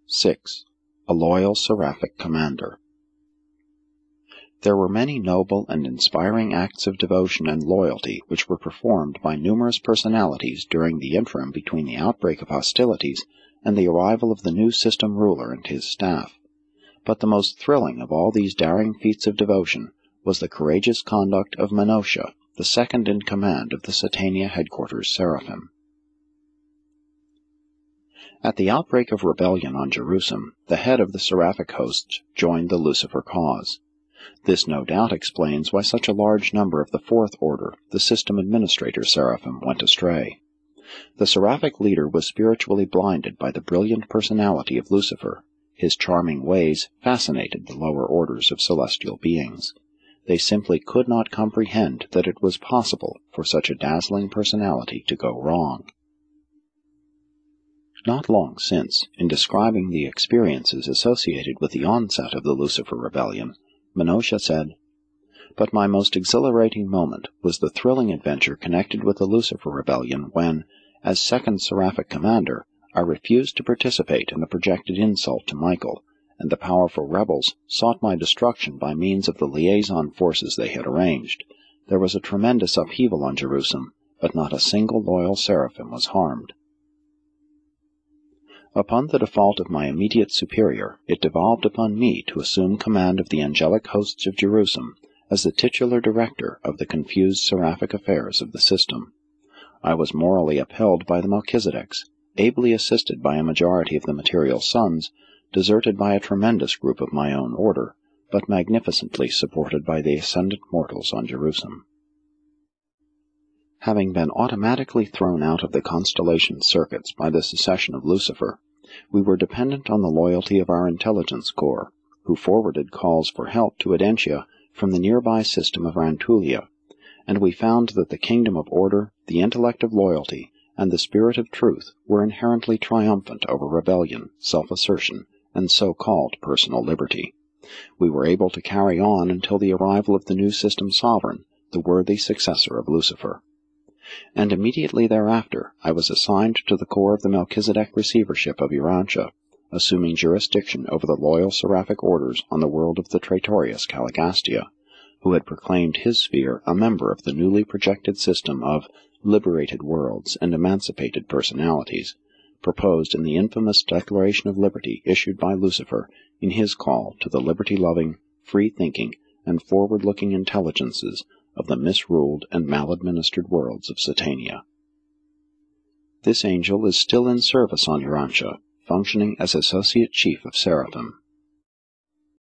6. A loyal seraphic commander. There were many noble and inspiring acts of devotion and loyalty which were performed by numerous personalities during the interim between the outbreak of hostilities and the arrival of the new system ruler and his staff. But the most thrilling of all these daring feats of devotion was the courageous conduct of Menosha, the second in command of the Satania headquarters Seraphim. At the outbreak of rebellion on Jerusalem, the head of the seraphic hosts joined the Lucifer cause. This no doubt explains why such a large number of the fourth order, the system administrator Seraphim, went astray. The seraphic leader was spiritually blinded by the brilliant personality of Lucifer. His charming ways fascinated the lower orders of celestial beings. They simply could not comprehend that it was possible for such a dazzling personality to go wrong. Not long since, in describing the experiences associated with the onset of the Lucifer rebellion, Menosha said, "But my most exhilarating moment was the thrilling adventure connected with the Lucifer rebellion when, as second seraphic commander, I refused to participate in the projected insult to Michael, and the powerful rebels sought my destruction by means of the liaison forces they had arranged. There was a tremendous upheaval on Jerusalem, but not a single loyal seraphim was harmed. Upon the default of my immediate superior, it devolved upon me to assume command of the angelic hosts of Jerusalem as the titular director of the confused seraphic affairs of the system. I was morally upheld by the Melchizedeks, ably assisted by a majority of the material sons, deserted by a tremendous group of my own order, but magnificently supported by the ascendant mortals on Jerusalem. Having been automatically thrown out of the constellation circuits by the secession of Lucifer, we were dependent on the loyalty of our intelligence corps, who forwarded calls for help to Adentia from the nearby system of Rantulia, and we found that the kingdom of order, the intellect of loyalty, and the spirit of truth were inherently triumphant over rebellion, self-assertion, and so-called personal liberty. We were able to carry on until the arrival of the new system sovereign, the worthy successor of Lucifer. And immediately thereafter I was assigned to the corps of the Melchizedek receivership of Urantia, assuming jurisdiction over the loyal seraphic orders on the world of the traitorous Caligastia, who had proclaimed his sphere a member of the newly projected system of liberated worlds and emancipated personalities, proposed in the infamous Declaration of Liberty issued by Lucifer in his call to the liberty-loving, free-thinking, and forward-looking intelligences of the misruled and maladministered worlds of Satania. This angel is still in service on Urantia, functioning as associate chief of Seraphim.